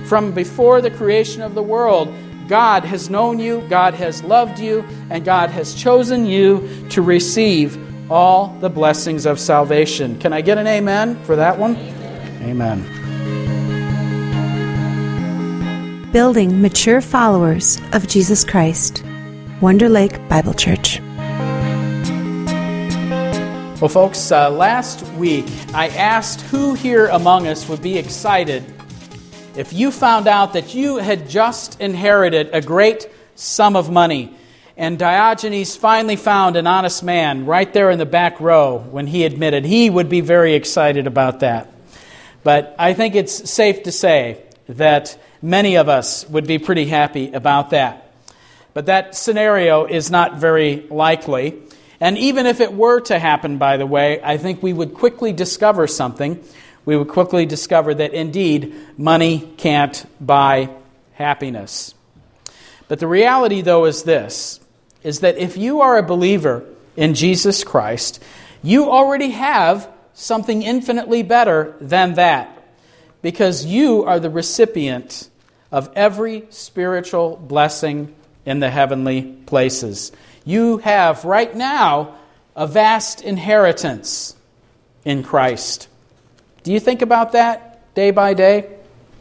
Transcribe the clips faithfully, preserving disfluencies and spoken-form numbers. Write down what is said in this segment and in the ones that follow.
From before the creation of the world, God has known you, God has loved you, and God has chosen you to receive all the blessings of salvation. Can I get an amen for that one? Amen. Amen. Building mature followers of Jesus Christ. Wonder Lake Bible Church. Well, folks, uh, last week I asked who here among us would be excited if you found out that you had just inherited a great sum of money, and Diogenes finally found an honest man right there in the back row when he admitted he would be very excited about that. But I think it's safe to say that many of us would be pretty happy about that. But that scenario is not very likely. And even if it were to happen, by the way, I think we would quickly discover something. We would quickly discover that indeed money can't buy happiness. But the reality, though, is this, is that if you are a believer in Jesus Christ, you already have something infinitely better than that, because you are the recipient of every spiritual blessing in the heavenly places. You have right now a vast inheritance in Christ. Do you think about that day by day?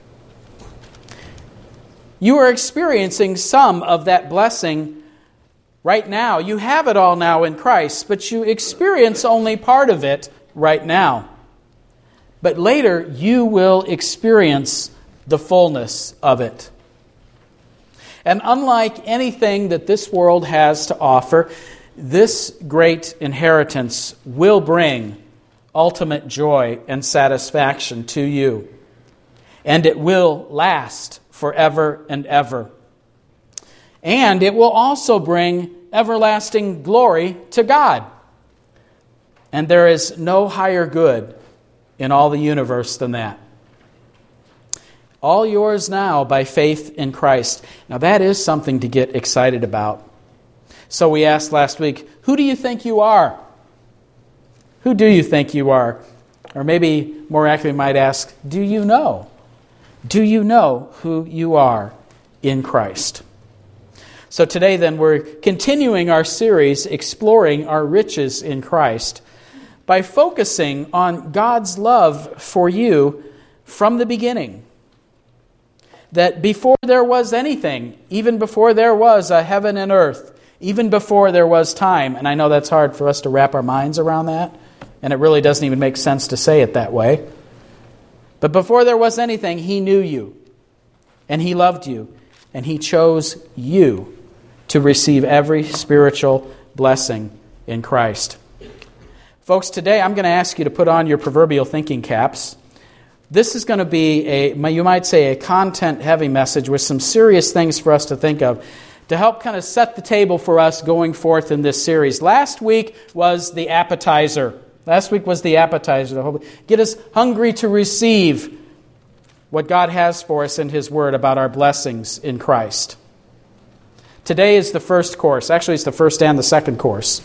You are experiencing some of that blessing right now. You have it all now in Christ, but you experience only part of it right now. But later you will experience the fullness of it. And unlike anything that this world has to offer, this great inheritance will bring ultimate joy and satisfaction to you. And it will last forever and ever. And it will also bring everlasting glory to God. And there is no higher good in all the universe than that. All yours now by faith in Christ. Now that is something to get excited about. So we asked last week, who do you think you are? Who do you think you are? Or maybe more accurately might ask, do you know? Do you know who you are in Christ? So today then we're continuing our series exploring our riches in Christ by focusing on God's love for you from the beginning. That before there was anything, even before there was a heaven and earth, even before there was time, and I know that's hard for us to wrap our minds around that, and it really doesn't even make sense to say it that way. But before there was anything, He knew you, and He loved you, and He chose you to receive every spiritual blessing in Christ. Folks, today I'm going to ask you to put on your proverbial thinking caps. This is going to be, a, you might say, a content-heavy message with some serious things for us to think of to help kind of set the table for us going forth in this series. Last week was the appetizer. Last week was the appetizer to get us hungry to receive what God has for us in His Word about our blessings in Christ. Today is the first course. Actually, it's the first and the second course.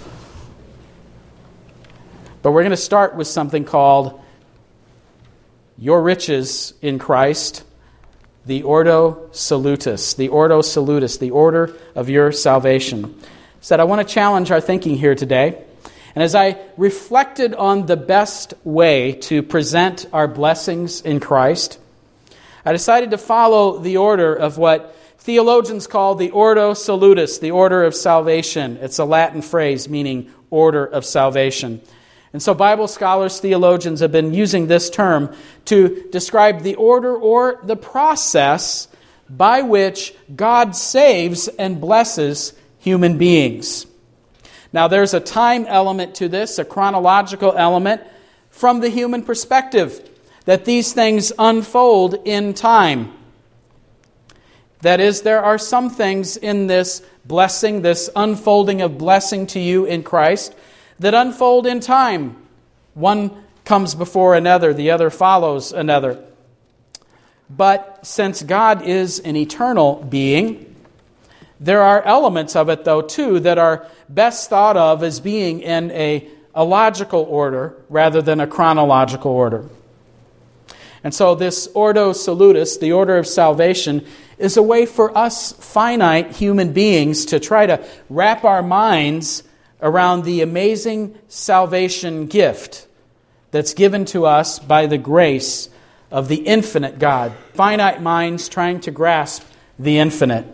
But we're going to start with something called Your Riches in Christ, the Ordo Salutis, the Ordo Salutis, the order of your salvation. So I want to challenge our thinking here today. And as I reflected on the best way to present our blessings in Christ, I decided to follow the order of what theologians call the Ordo Salutis, the order of salvation. It's a Latin phrase meaning order of salvation. And so Bible scholars, theologians have been using this term to describe the order or the process by which God saves and blesses human beings. Now there's a time element to this, a chronological element from the human perspective, that these things unfold in time. That is, there are some things in this blessing, this unfolding of blessing to you in Christ, that unfold in time. One comes before another, the other follows another. But since God is an eternal being, there are elements of it, though, too, that are best thought of as being in a, a logical order rather than a chronological order. And so this Ordo Salutis, the order of salvation, is a way for us finite human beings to try to wrap our minds around the amazing salvation gift that's given to us by the grace of the infinite God. Finite minds trying to grasp the infinite.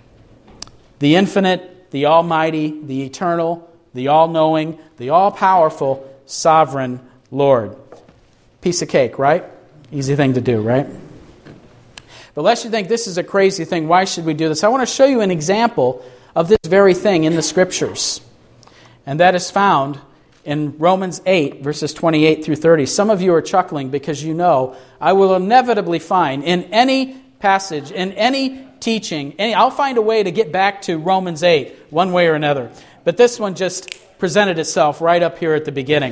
The infinite, the almighty, the eternal, the all-knowing, the all-powerful, sovereign Lord. Piece of cake, right? Easy thing to do, right? But lest you think this is a crazy thing, why should we do this? I want to show you an example of this very thing in the Scriptures. And that is found in Romans eight, verses twenty-eight through thirty. Some of you are chuckling because you know I will inevitably find in any passage, in any teaching, any, I'll find a way to get back to Romans eight, one way or another. But this one just presented itself right up here at the beginning.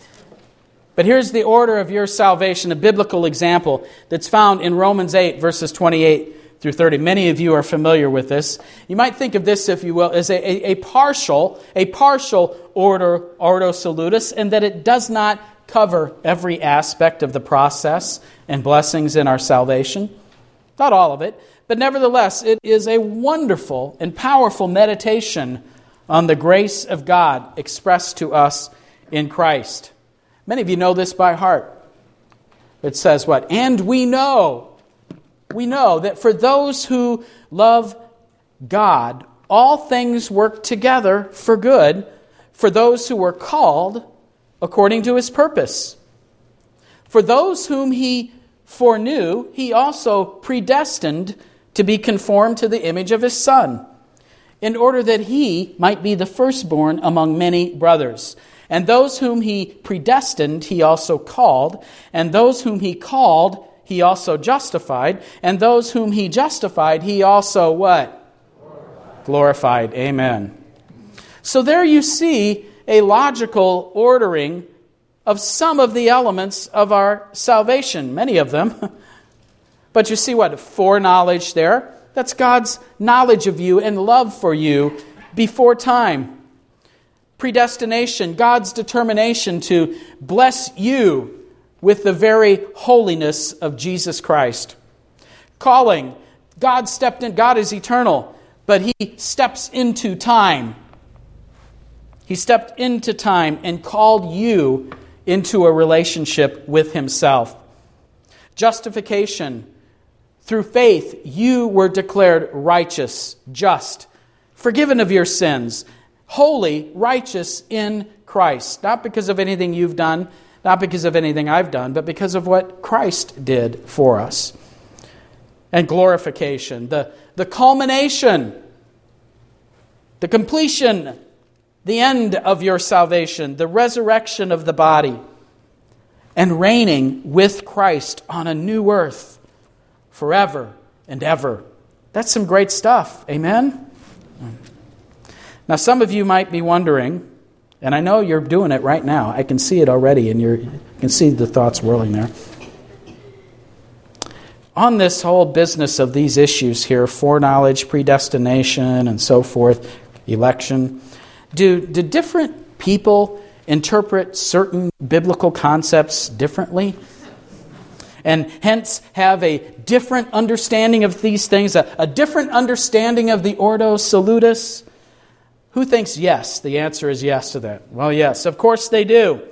But here's the order of your salvation, a biblical example that's found in Romans eight, verses twenty-eight through thirty. Many of you are familiar with this. You might think of this, if you will, as a, a, a partial, a partial order, ordo salutis, and that it does not cover every aspect of the process and blessings in our salvation. Not all of it, but nevertheless, it is a wonderful and powerful meditation on the grace of God expressed to us in Christ. Many of you know this by heart. It says what? And we know, we know that for those who love God, all things work together for good for those who were called according to His purpose. For those whom He foreknew, He also predestined to be conformed to the image of His Son, in order that He might be the firstborn among many brothers. And those whom He predestined, He also called. And those whom He called, He also justified. And those whom He justified, He also what? Glorified. Glorified. Amen. So there you see a logical ordering of some of the elements of our salvation, many of them. But you see what? Foreknowledge there. That's God's knowledge of you and love for you before time. Predestination, God's determination to bless you with the very holiness of Jesus Christ. Calling, God stepped in, God is eternal, but He steps into time. He stepped into time and called you into a relationship with Himself. Justification, through faith, you were declared righteous, just, forgiven of your sins, holy, righteous in Christ. Not because of anything you've done, not because of anything I've done, but because of what Christ did for us. And glorification, the, the culmination, the completion, the end of your salvation, the resurrection of the body, and reigning with Christ on a new earth forever and ever. That's some great stuff. Amen? Now, some of you might be wondering, and I know you're doing it right now. I can see it already, and you're, you can see the thoughts whirling there. On this whole business of these issues here, foreknowledge, predestination, and so forth, election, do, do different people interpret certain biblical concepts differently? And hence have a different understanding of these things, a, a different understanding of the Ordo Salutis? Who thinks yes? The answer is yes to that. Well, yes, of course they do.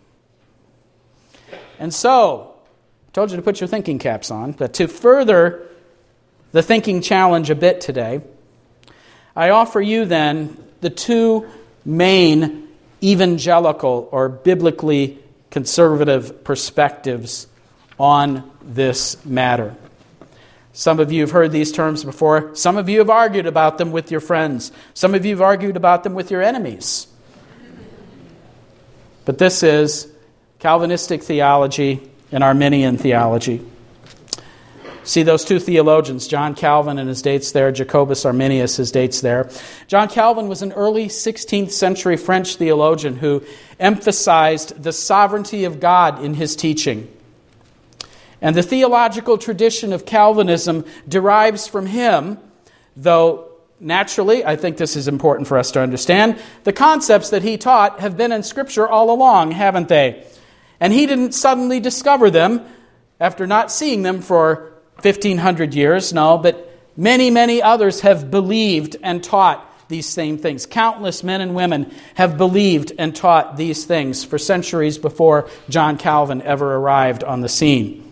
And so, I told you to put your thinking caps on, but to further the thinking challenge a bit today, I offer you then the two main evangelical or biblically conservative perspectives on this matter. Some of you have heard these terms before. Some of you have argued about them with your friends. Some of you have argued about them with your enemies. But this is Calvinistic theology and Arminian theology. See those two theologians, John Calvin and his dates there, Jacobus Arminius, his dates there. John Calvin was an early sixteenth century French theologian who emphasized the sovereignty of God in his teaching. And the theological tradition of Calvinism derives from him, though naturally, I think this is important for us to understand, the concepts that he taught have been in Scripture all along, haven't they? And he didn't suddenly discover them after not seeing them for fifteen hundred years, no, but many, many others have believed and taught these same things. Countless men and women have believed and taught these things for centuries before John Calvin ever arrived on the scene.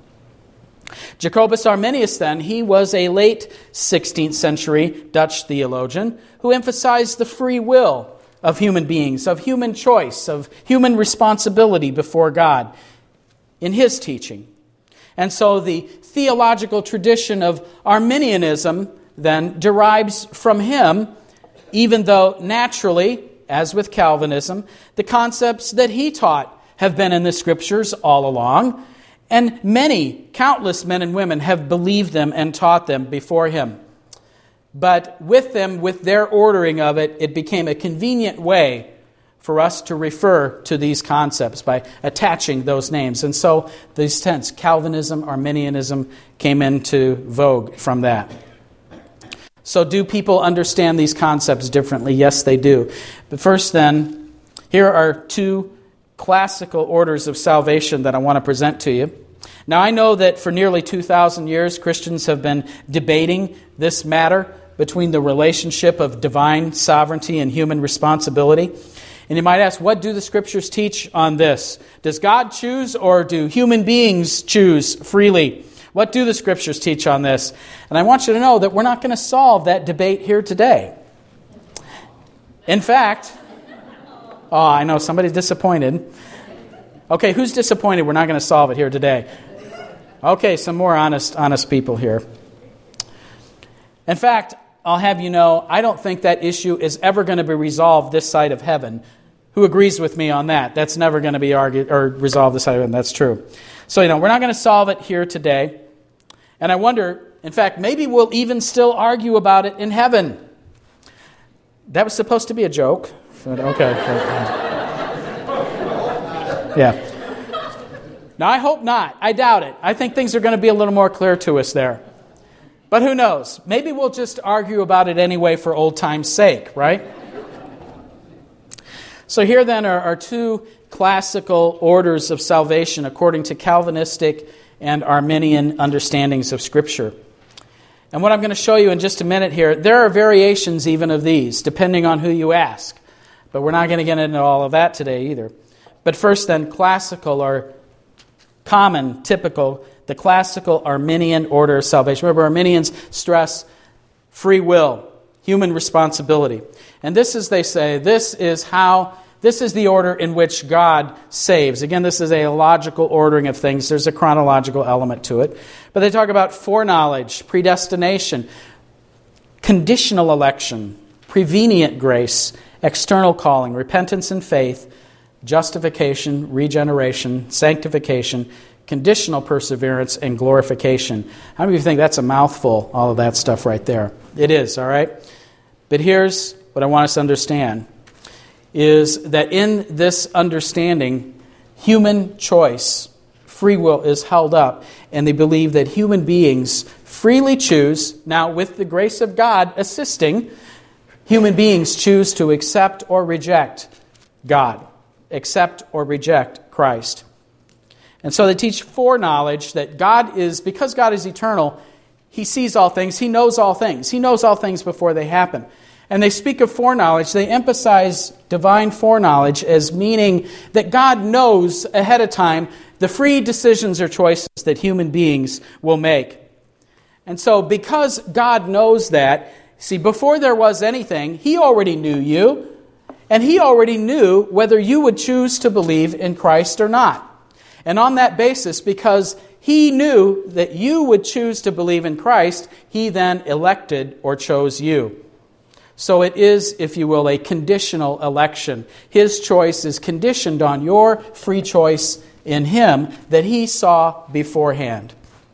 Jacobus Arminius, then, he was a late sixteenth century Dutch theologian who emphasized the free will of human beings, of human choice, of human responsibility before God in his teaching. And so the theological tradition of Arminianism then derives from him, even though naturally, as with Calvinism, the concepts that he taught have been in the Scriptures all along, and many, countless men and women have believed them and taught them before him. But with them, with their ordering of it, it became a convenient way for us to refer to these concepts by attaching those names. And so these tense, Calvinism, Arminianism, came into vogue from that. So do people understand these concepts differently? Yes, they do. But first then, here are two classical orders of salvation that I want to present to you. Now, I know that for nearly two thousand years, Christians have been debating this matter between the relationship of divine sovereignty and human responsibility. And you might ask, what do the Scriptures teach on this? Does God choose, or do human beings choose freely? What do the Scriptures teach on this? And I want you to know that we're not going to solve that debate here today. In fact, oh, I know somebody's disappointed. Okay, who's disappointed we're not going to solve it here today? Okay, some more honest, honest people here. In fact, I'll have you know, I don't think that issue is ever going to be resolved this side of heaven. Who agrees with me on that? That's never going to be argued or resolved this side of heaven. That's true. So, you know, we're not going to solve it here today. And I wonder, in fact, maybe we'll even still argue about it in heaven. That was supposed to be a joke. Okay. Yeah. Now, I hope not. I doubt it. I think things are going to be a little more clear to us there. But who knows? Maybe we'll just argue about it anyway for old time's sake, right? So here then are, are two classical orders of salvation according to Calvinistic and Arminian understandings of Scripture. And what I'm going to show you in just a minute here, there are variations even of these, depending on who you ask. But we're not going to get into all of that today either. But first then, classical or common, typical, the classical Arminian order of salvation. Remember, Arminians stress free will, human responsibility. And this is, they say, this is how, this is the order in which God saves. Again, this is a logical ordering of things. There's a chronological element to it. But they talk about foreknowledge, predestination, conditional election, prevenient grace, external calling, repentance and faith, justification, regeneration, sanctification, conditional perseverance, and glorification. How many of you think that's a mouthful, all of that stuff right there? It is, all right? But here's what I want us to understand, is that in this understanding, human choice, free will is held up, and they believe that human beings freely choose, now with the grace of God assisting, human beings choose to accept or reject God, accept or reject Christ. And so they teach foreknowledge that God is, because God is eternal, He sees all things, He knows all things. He knows all things before they happen. And they speak of foreknowledge, they emphasize divine foreknowledge as meaning that God knows ahead of time the free decisions or choices that human beings will make. And so because God knows that, see, before there was anything, He already knew you, and He already knew whether you would choose to believe in Christ or not. And on that basis, because He knew that you would choose to believe in Christ, He then elected or chose you. So it is, if you will, a conditional election. His choice is conditioned on your free choice in Him that He saw beforehand.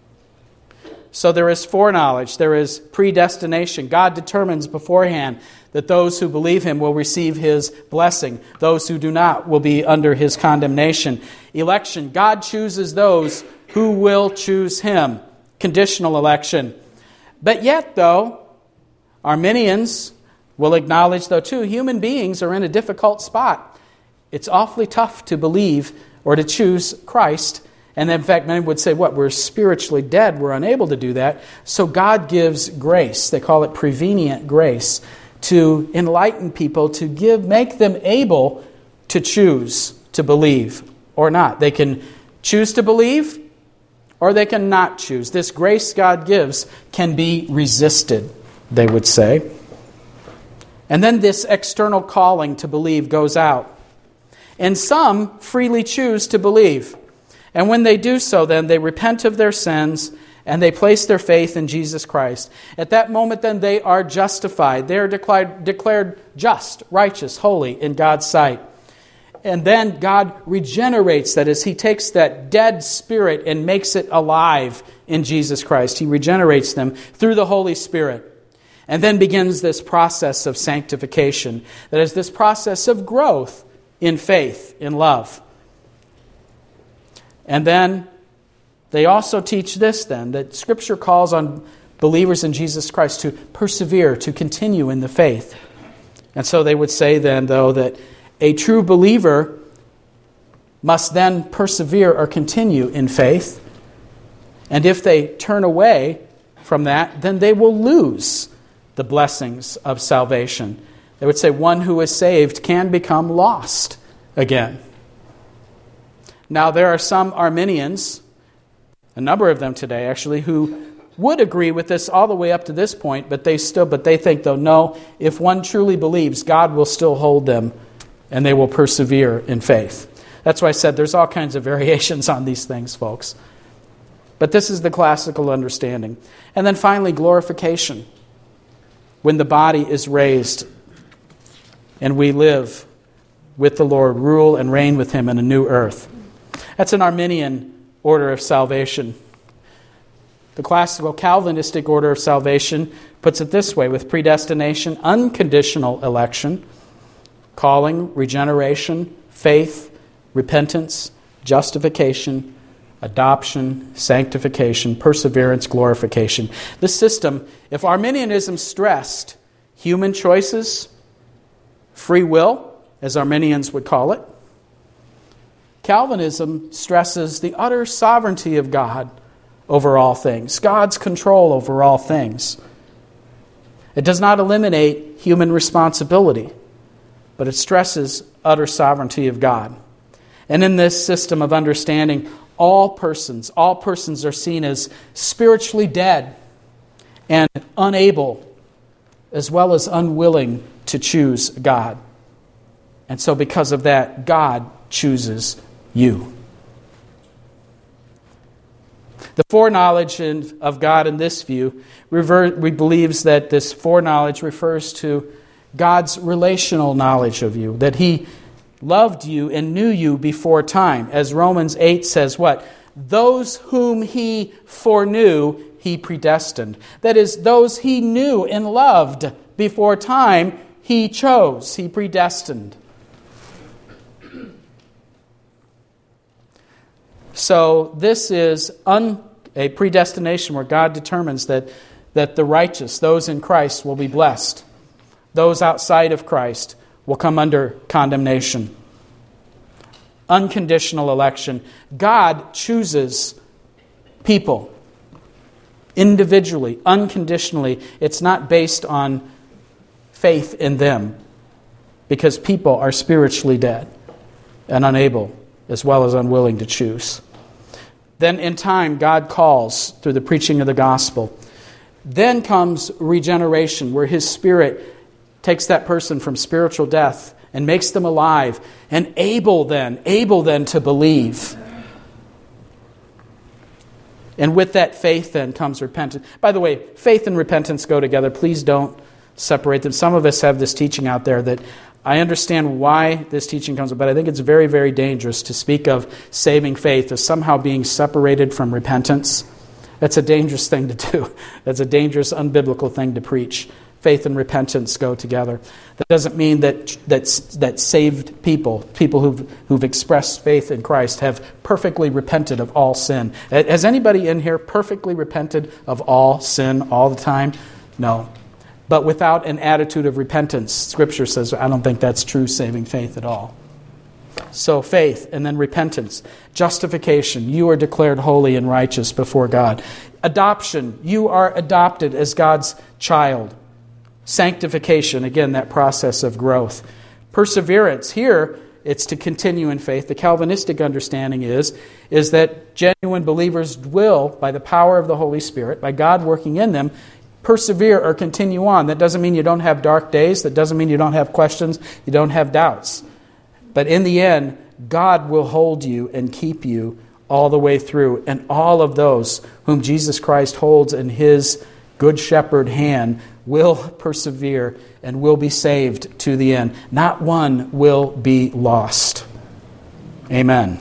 So there is foreknowledge, there is predestination. God determines beforehand that those who believe Him will receive His blessing. Those who do not will be under His condemnation. Election, God chooses those who will choose Him. Conditional election. But yet, though, Arminians will acknowledge, though, too, human beings are in a difficult spot. It's awfully tough to believe or to choose Christ And in fact, many would say, what? We're spiritually dead. We're unable to do that. So God gives grace. They call it prevenient grace to enlighten people, to give, make them able to choose to believe or not. They can choose to believe or they can not choose. This grace God gives can be resisted, they would say. And then this external calling to believe goes out. And some freely choose to believe. And when they do so, then they repent of their sins and they place their faith in Jesus Christ. At that moment, then, they are justified. They are declared, declared just, righteous, holy in God's sight. And then God regenerates, that is, He takes that dead spirit and makes it alive in Jesus Christ. He regenerates them through the Holy Spirit. And then begins this process of sanctification. That is, this process of growth in faith, in love. And then they also teach this then, that Scripture calls on believers in Jesus Christ to persevere, to continue in the faith. And so they would say then, though, that a true believer must then persevere or continue in faith. And if they turn away from that, then they will lose the blessings of salvation. They would say one who is saved can become lost again. Now, there are some Arminians, a number of them today actually, who would agree with this all the way up to this point, but they still, but they think, though, no, if one truly believes, God will still hold them and they will persevere in faith. That's why I said there's all kinds of variations on these things, folks. But this is the classical understanding. And then finally, glorification. When the body is raised and we live with the Lord, rule and reign with Him in a new earth. That's an Arminian order of salvation. The classical Calvinistic order of salvation puts it this way, with predestination, unconditional election, calling, regeneration, faith, repentance, justification, adoption, sanctification, perseverance, glorification. This system, if Arminianism stressed human choices, free will, as Arminians would call it, Calvinism stresses the utter sovereignty of God over all things, God's control over all things. It does not eliminate human responsibility, but it stresses utter sovereignty of God. And in this system of understanding, all persons, all persons are seen as spiritually dead and unable, as well as unwilling to choose God. And so because of that, God chooses you. The foreknowledge of God in this view, we believes that this foreknowledge refers to God's relational knowledge of you, that He loved you and knew you before time. As Romans eight says what? Those whom He foreknew, He predestined. That is, those He knew and loved before time, He chose, He predestined. So this is un, a predestination where God determines that, that the righteous, those in Christ, will be blessed. Those outside of Christ will come under condemnation. Unconditional election. God chooses people individually, unconditionally. It's not based on faith in them, because people are spiritually dead and unable, as well as unwilling to choose. Then in time, God calls through the preaching of the gospel. Then comes regeneration, where His Spirit takes that person from spiritual death and makes them alive and able then, able then to believe. And with that faith then comes repentance. By the way, faith and repentance go together. Please don't separate them. Some of us have this teaching out there that I understand why this teaching comes up, but I think it's very, very dangerous to speak of saving faith as somehow being separated from repentance. That's a dangerous thing to do. That's a dangerous, unbiblical thing to preach. Faith and repentance go together. That doesn't mean that that, that saved people, people who've, who've expressed faith in Christ, have perfectly repented of all sin. Has anybody in here perfectly repented of all sin all the time? No. But without an attitude of repentance, Scripture says, I don't think that's true saving faith at all. So faith and then repentance. Justification, you are declared holy and righteous before God. Adoption, you are adopted as God's child. Sanctification, again, that process of growth. Perseverance, here it's to continue in faith. The Calvinistic understanding is, is that genuine believers will, by the power of the Holy Spirit, by God working in them, persevere or continue on. That doesn't mean you don't have dark days. That doesn't mean you don't have questions. You don't have doubts. But in the end, God will hold you and keep you all the way through. And all of those whom Jesus Christ holds in His good shepherd hand will persevere and will be saved to the end. Not one will be lost. Amen.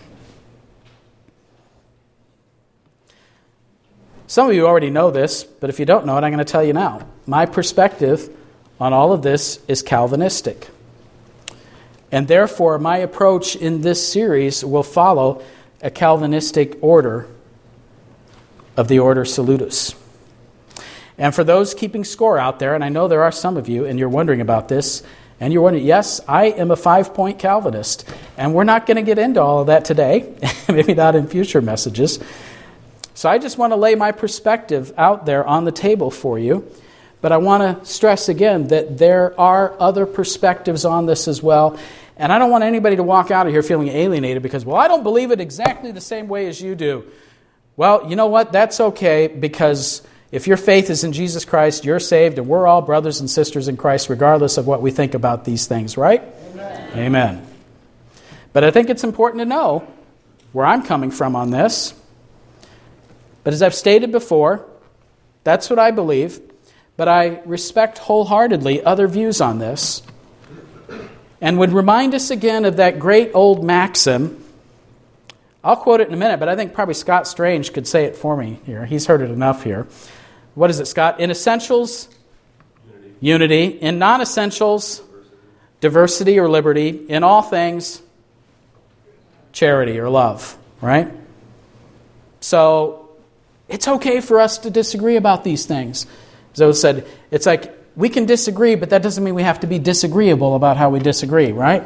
Some of you already know this, but if you don't know it, I'm going to tell you now. My perspective on all of this is Calvinistic. And therefore, my approach in this series will follow a Calvinistic order of the Order Salutis. And for those keeping score out there, and I know there are some of you, and you're wondering about this, and you're wondering, yes, I am a five-point Calvinist, and we're not going to get into all of that today, maybe not in future messages. So I just want to lay my perspective out there on the table for you, but I want to stress again that there are other perspectives on this as well, and I don't want anybody to walk out of here feeling alienated because, well, I don't believe it exactly the same way as you do. Well, you know what? That's okay, because if your faith is in Jesus Christ, you're saved, and we're all brothers and sisters in Christ, regardless of what we think about these things, right? Amen. Amen. But I think it's important to know where I'm coming from on this. But as I've stated before, that's what I believe, but I respect wholeheartedly other views on this, and would remind us again of that great old maxim. I'll quote it in a minute, but I think probably Scott Strange could say it for me here. He's heard it enough here. What is it, Scott? In essentials, unity. unity. In non-essentials, diversity. diversity or liberty. In all things, charity or love, right? So it's okay for us to disagree about these things. As I said, it's like we can disagree, but that doesn't mean we have to be disagreeable about how we disagree, right?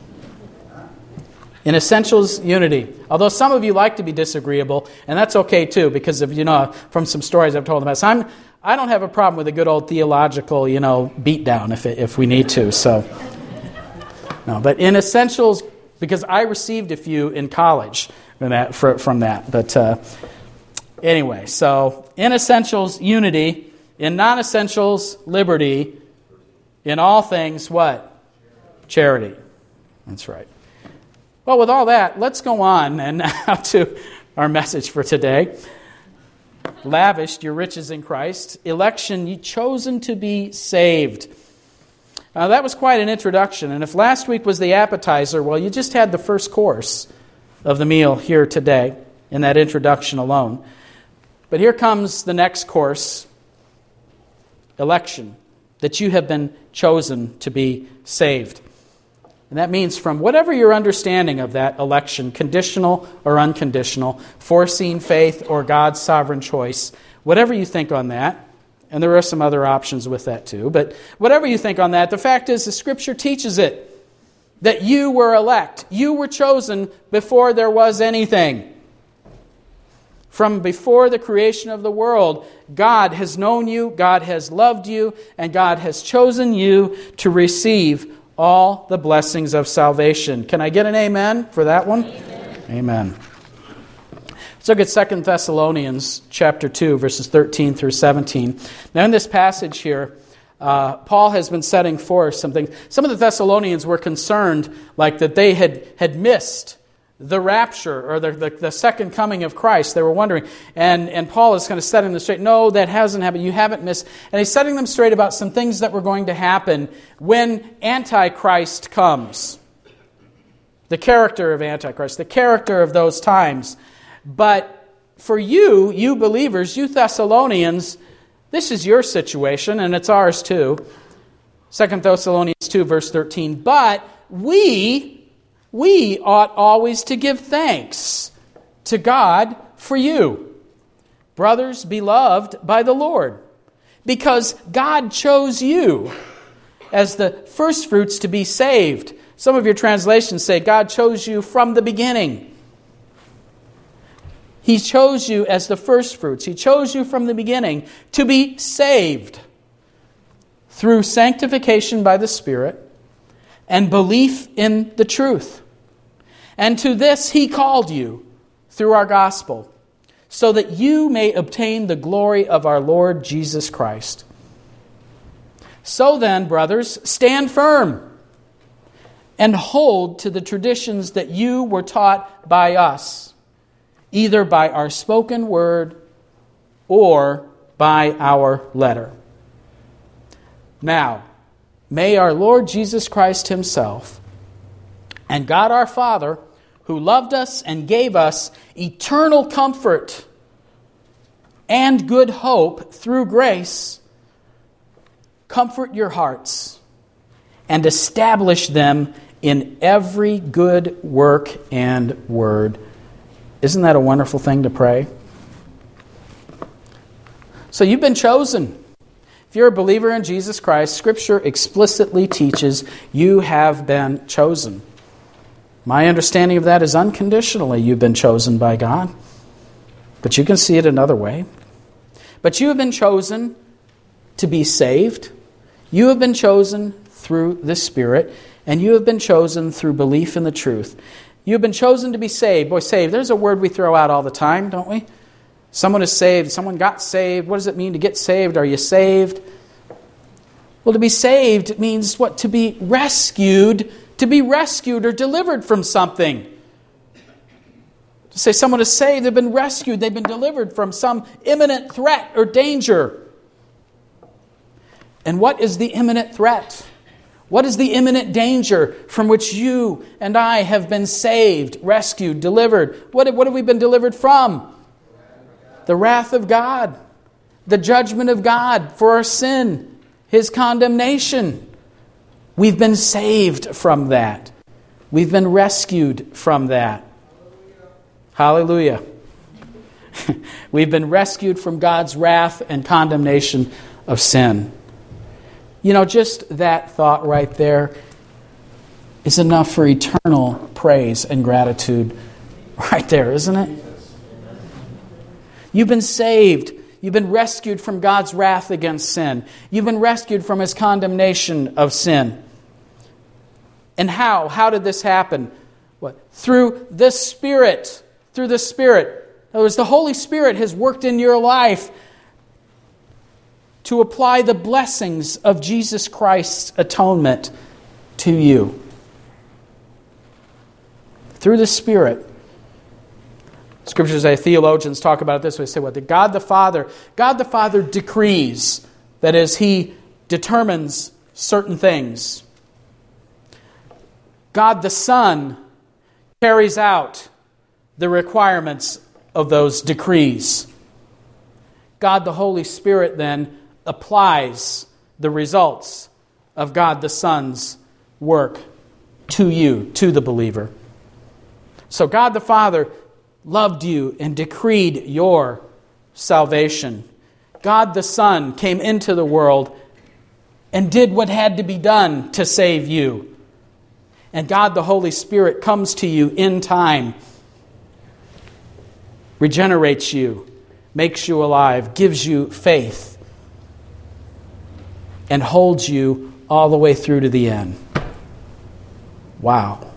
In essentials, unity. Although some of you like to be disagreeable, and that's okay too, because of, you know, from some stories I've told in the past, I'm, I don't have a problem with a good old theological, you know, beatdown if it, if we need to. So, no, but in essentials, because I received a few in college from that. From that. But uh, anyway, so in essentials, unity. In non-essentials, liberty. In all things, what? Charity. That's right. Well, with all that, let's go on and now to our message for today. Lavished your riches in Christ. Election, you chosen to be saved. Now, that was quite an introduction. And if last week was the appetizer, well, you just had the first course of the meal here today in that introduction alone. But here comes the next course. Election, that you have been chosen to be saved. And that means from whatever your understanding of that election, conditional or unconditional, foreseen faith or God's sovereign choice, whatever you think on that, and there are some other options with that too, but whatever you think on that, the fact is the Scripture teaches it, that you were elect. You were chosen before there was anything. From before the creation of the world, God has known you, God has loved you, and God has chosen you to receive all the blessings of salvation. Can I get an amen for that one? Amen. Amen. Let's look at Second Thessalonians chapter two, verses thirteen through seventeen. Now in this passage here, uh, Paul has been setting forth something. Some of the Thessalonians were concerned like that they had, had missed the rapture or the, the, the second coming of Christ. They were wondering. And, and Paul is kind of setting them straight. No, that hasn't happened. You haven't missed. And he's setting them straight about some things that were going to happen when Antichrist comes. The character of Antichrist, the character of those times. But for you, you believers, you Thessalonians, this is your situation, and it's ours too. Second Thessalonians two, verse thirteen. But we... We ought always to give thanks to God for you, brothers beloved by the Lord, because God chose you as the firstfruits to be saved. Some of your translations say God chose you from the beginning. He chose you as the first fruits. He chose you from the beginning to be saved through sanctification by the Spirit and belief in the truth. And to this He called you through our gospel, so that you may obtain the glory of our Lord Jesus Christ. So then, brothers, stand firm and hold to the traditions that you were taught by us, either by our spoken word or by our letter. Now, may our Lord Jesus Christ Himself and God our Father, who loved us and gave us eternal comfort and good hope through grace, comfort your hearts and establish them in every good work and word. Isn't that a wonderful thing to pray? So you've been chosen. If you're a believer in Jesus Christ, Scripture explicitly teaches you have been chosen. My understanding of that is unconditionally you've been chosen by God. But you can see it another way. But you have been chosen to be saved. You have been chosen through the Spirit. And you have been chosen through belief in the truth. You have been chosen to be saved. Boy, saved, there's a word we throw out all the time, don't we? Someone is saved. Someone got saved. What does it mean to get saved? Are you saved? Well, to be saved means what? To be rescued. To be rescued or delivered from something. To say someone is saved, they've been rescued, they've been delivered from some imminent threat or danger. And what is the imminent threat? What is the imminent danger from which you and I have been saved, rescued, delivered? What, what have we been delivered from? The wrath of God. The judgment of God for our sin. His condemnation. We've been saved from that. We've been rescued from that. Hallelujah. We've been rescued from God's wrath and condemnation of sin. You know, just that thought right there is enough for eternal praise and gratitude right there, isn't it? You've been saved. You've been rescued from God's wrath against sin. You've been rescued from His condemnation of sin. And how? How did this happen? What? Through the Spirit. Through the Spirit. In other words, the Holy Spirit has worked in your life to apply the blessings of Jesus Christ's atonement to you. Through the Spirit. Scriptures say, theologians talk about it this way. They say what? That God the Father, God the Father decrees. That is, He determines certain things. God the Son carries out the requirements of those decrees. God the Holy Spirit then applies the results of God the Son's work to you, to the believer. So God the Father loved you and decreed your salvation. God the Son came into the world and did what had to be done to save you. And God the Holy Spirit comes to you in time, regenerates you, makes you alive, gives you faith, and holds you all the way through to the end. Wow.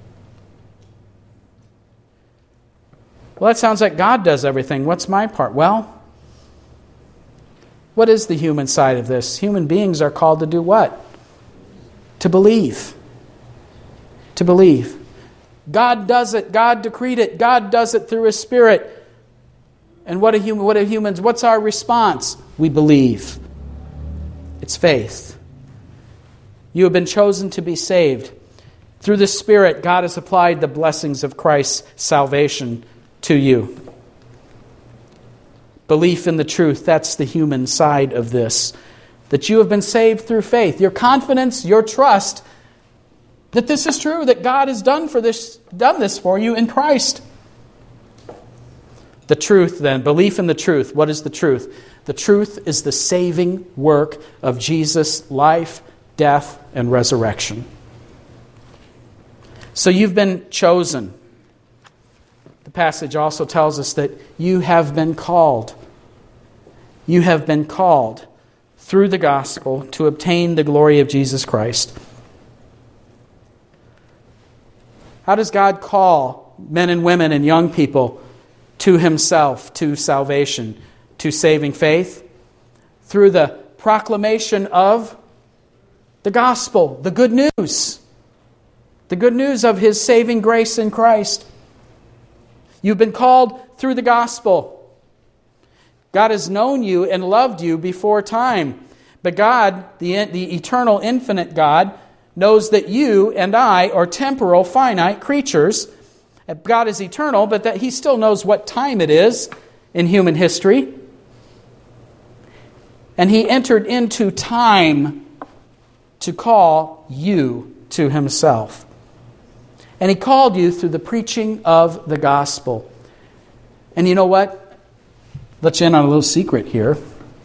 Well, that sounds like God does everything. What's my part? Well, what is the human side of this? Human beings are called to do what? To believe. To believe. God does it. God decreed it. God does it through His Spirit. And what are human? What are humans? What's our response? We believe. It's faith. You have been chosen to be saved. Through the Spirit, God has applied the blessings of Christ's salvation to you. Belief in the truth, that's the human side of this. That you have been saved through faith. Your confidence, your trust that this is true, that God has done for this, done this for you in Christ. The truth then, belief in the truth. What is the truth? The truth is the saving work of Jesus' life, death, and resurrection. So you've been chosen. The passage also tells us that you have been called. You have been called through the gospel to obtain the glory of Jesus Christ. How does God call men and women and young people to Himself, to salvation, to saving faith? Through the proclamation of the gospel, the good news. The good news of His saving grace in Christ. You've been called through the gospel. God has known you and loved you before time. But God, the, the eternal, infinite God, knows that you and I are temporal, finite creatures. God is eternal, but that He still knows what time it is in human history. And He entered into time to call you to Himself. And He called you through the preaching of the gospel. And you know what? Let you in on a little secret here.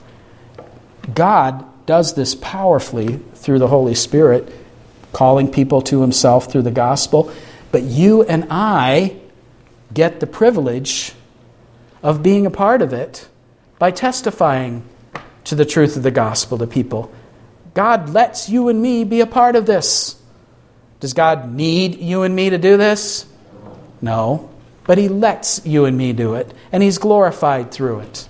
God does this powerfully through the Holy Spirit, calling people to Himself through the gospel. But you and I get the privilege of being a part of it by testifying to the truth of the gospel to people. God lets you and me be a part of this. Does God need you and me to do this? No. But He lets you and me do it, and He's glorified through it.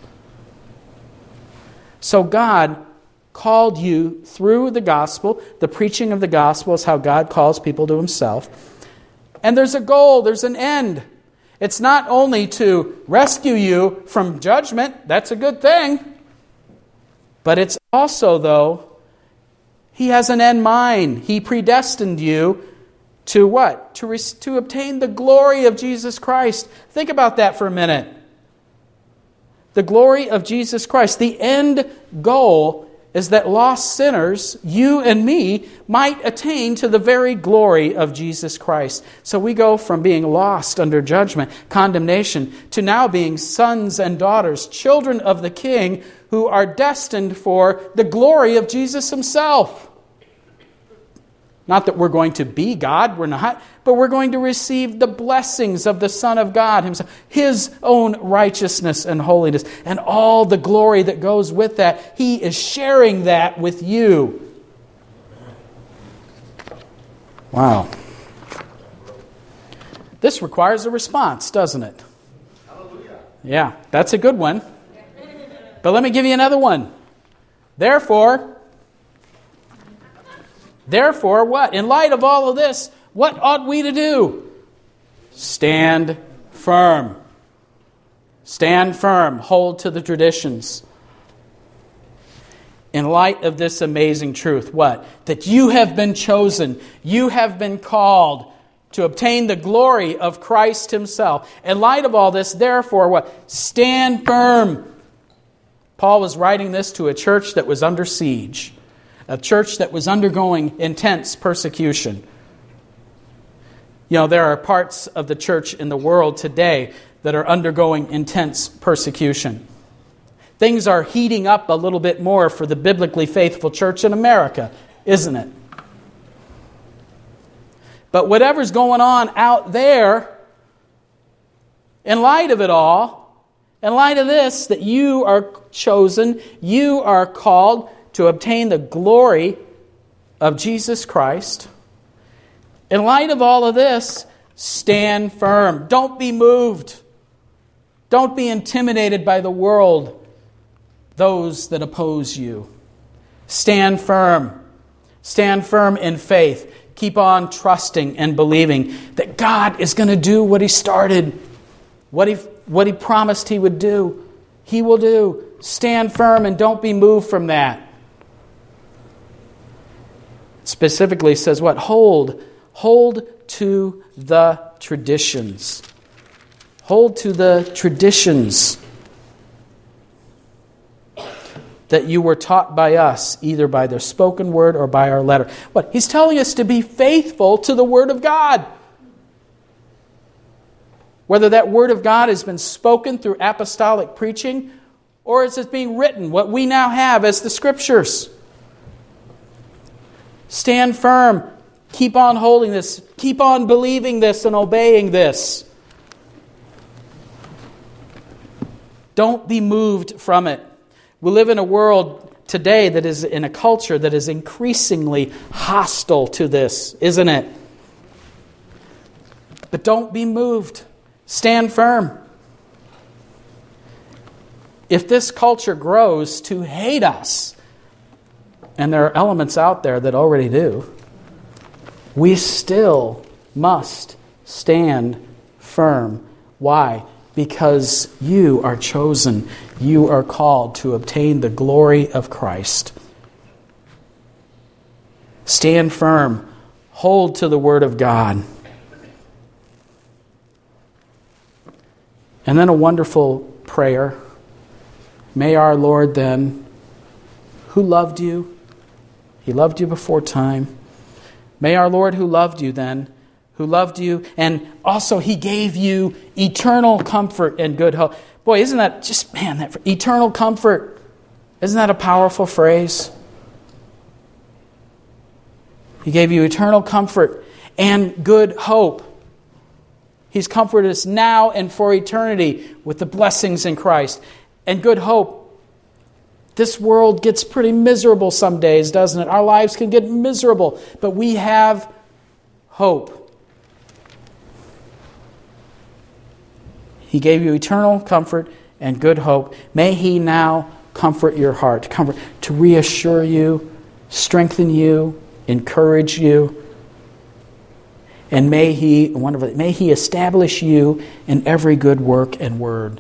So God called you through the gospel. The preaching of the gospel is how God calls people to Himself. And there's a goal, there's an end. It's not only to rescue you from judgment, that's a good thing. But it's also, though, He has an end mind. He predestined you to what? To, re- to obtain the glory of Jesus Christ. Think about that for a minute. The glory of Jesus Christ. The end goal is that lost sinners, you and me, might attain to the very glory of Jesus Christ. So we go from being lost under judgment, condemnation, to now being sons and daughters, children of the King, who are destined for the glory of Jesus Himself. Not that we're going to be God, we're not, but we're going to receive the blessings of the Son of God Himself, His own righteousness and holiness, and all the glory that goes with that. He is sharing that with you. Wow. This requires a response, doesn't it? Hallelujah. Yeah, that's a good one. But let me give you another one. Therefore... Therefore, what? In light of all of this, what ought we to do? Stand firm. Stand firm. Hold to the traditions. In light of this amazing truth, what? That you have been chosen. You have been called to obtain the glory of Christ Himself. In light of all this, therefore, what? Stand firm. Paul was writing this to a church that was under siege. A church that was undergoing intense persecution. You know, there are parts of the church in the world today that are undergoing intense persecution. Things are heating up a little bit more for the biblically faithful church in America, isn't it? But whatever's going on out there, in light of it all, in light of this, that you are chosen, you are called to obtain the glory of Jesus Christ. In light of all of this, stand firm. Don't be moved. Don't be intimidated by the world, those that oppose you. Stand firm. Stand firm in faith. Keep on trusting and believing that God is going to do what He started, what He, what He promised He would do. He will do. Stand firm and don't be moved from that. Specifically says what? Hold. Hold to the traditions. Hold to the traditions that you were taught by us, either by the spoken word or by our letter. What? He's telling us to be faithful to the Word of God. Whether that Word of God has been spoken through apostolic preaching or is it being written, what we now have as the Scriptures. Stand firm. Keep on holding this. Keep on believing this and obeying this. Don't be moved from it. We live in a world today that is in a culture that is increasingly hostile to this, isn't it? But don't be moved. Stand firm. If this culture grows to hate us, and there are elements out there that already do, we still must stand firm. Why? Because you are chosen. You are called to obtain the glory of Christ. Stand firm. Hold to the Word of God. And then a wonderful prayer. May our Lord then, who loved you, He loved you before time. May our Lord who loved you then, who loved you, and also He gave you eternal comfort and good hope. Boy, isn't that just, man, that eternal comfort, isn't that a powerful phrase? He gave you eternal comfort and good hope. He's comforted us now and for eternity with the blessings in Christ. And good hope. This world gets pretty miserable some days, doesn't it? Our lives can get miserable, but we have hope. He gave you eternal comfort and good hope. May He now comfort your heart, comfort to reassure you, strengthen you, encourage you. And may He, wonderful, may He establish you in every good work and word.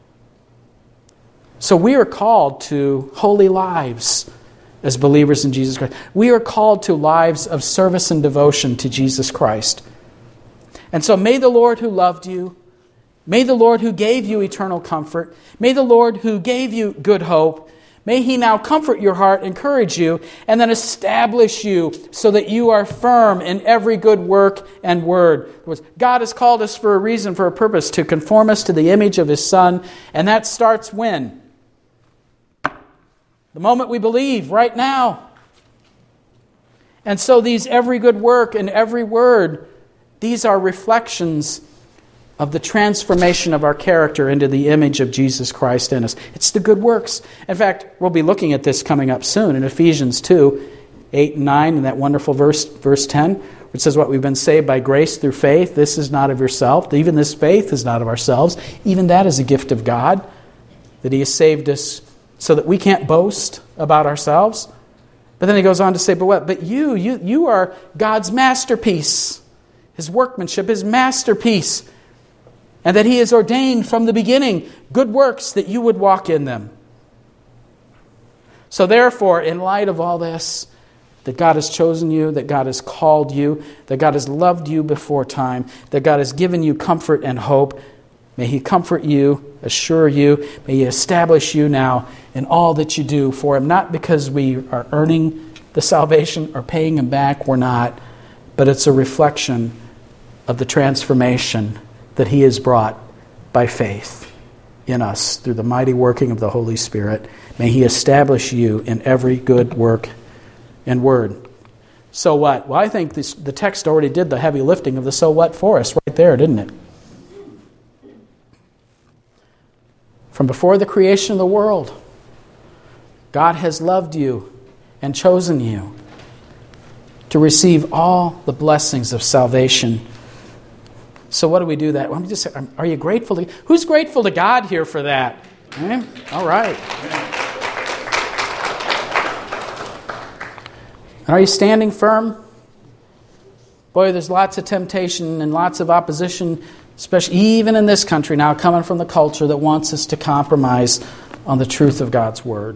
So we are called to holy lives as believers in Jesus Christ. We are called to lives of service and devotion to Jesus Christ. And so may the Lord who loved you, may the Lord who gave you eternal comfort, may the Lord who gave you good hope, may He now comfort your heart, encourage you, and then establish you so that you are firm in every good work and word. God has called us for a reason, for a purpose, to conform us to the image of His Son, and that starts when? The moment we believe, right now. And so these every good work and every word, these are reflections of the transformation of our character into the image of Jesus Christ in us. It's the good works. In fact, we'll be looking at this coming up soon in Ephesians two, eight and nine, in that wonderful verse, verse ten, which says, what we've been saved by grace through faith. This is not of yourself. Even this faith is not of ourselves. Even that is a gift of God, that He has saved us so that we can't boast about ourselves. But then he goes on to say, but what? But you, you, you are God's masterpiece, His workmanship, His masterpiece, and that He has ordained from the beginning good works that you would walk in them. So therefore, in light of all this, that God has chosen you, that God has called you, that God has loved you before time, that God has given you comfort and hope, may He comfort you, assure you, may He establish you now in all that you do for Him, not because we are earning the salvation or paying Him back, we're not, but it's a reflection of the transformation that He has brought by faith in us through the mighty working of the Holy Spirit. May He establish you in every good work and word. So what? Well, I think this, the text already did the heavy lifting of the so what for us right there, didn't it? From before the creation of the world, God has loved you and chosen you to receive all the blessings of salvation. So what do we do that? Let me just say, are you grateful to, who's grateful to God here for that? Eh? All right. And are you standing firm? Boy, there's lots of temptation and lots of opposition, especially even in this country now, coming from the culture that wants us to compromise on the truth of God's Word.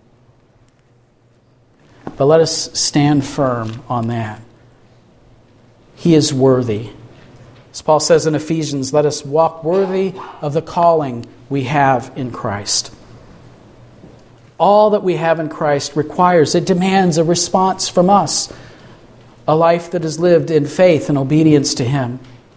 But let us stand firm on that. He is worthy. As Paul says in Ephesians, let us walk worthy of the calling we have in Christ. All that we have in Christ requires, it demands a response from us, a life that is lived in faith and obedience to Him.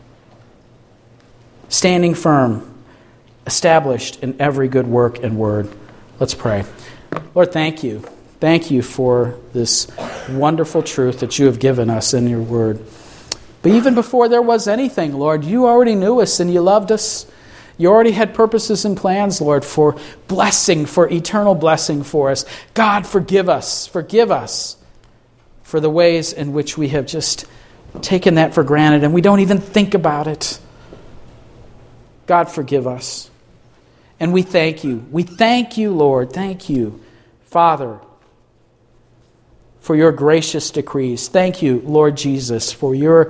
Standing firm, established in every good work and word. Let's pray. Lord, thank You. Thank you for this wonderful truth that you have given us in your word. But even before there was anything, Lord, you already knew us and you loved us. You already had purposes and plans, Lord, for blessing, for eternal blessing for us. God, forgive us. Forgive us for the ways in which we have just taken that for granted and we don't even think about it. God, forgive us. And we thank you. We thank you, Lord. Thank you, Father, for your gracious decrees. Thank you, Lord Jesus, for your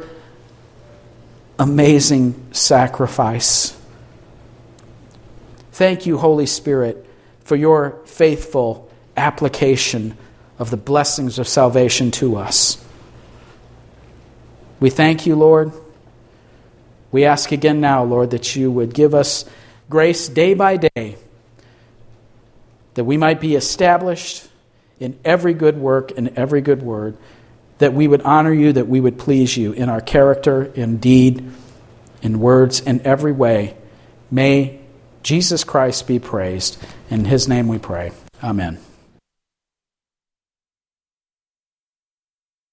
amazing sacrifice. Thank you, Holy Spirit, for your faithful application of the blessings of salvation to us. We thank you, Lord. We ask again now, Lord, that you would give us grace day by day, that we might be established in every good work and every good word, that we would honor you, that we would please you in our character, in deed, in words, in every way. May Jesus Christ be praised. In his name we pray. Amen.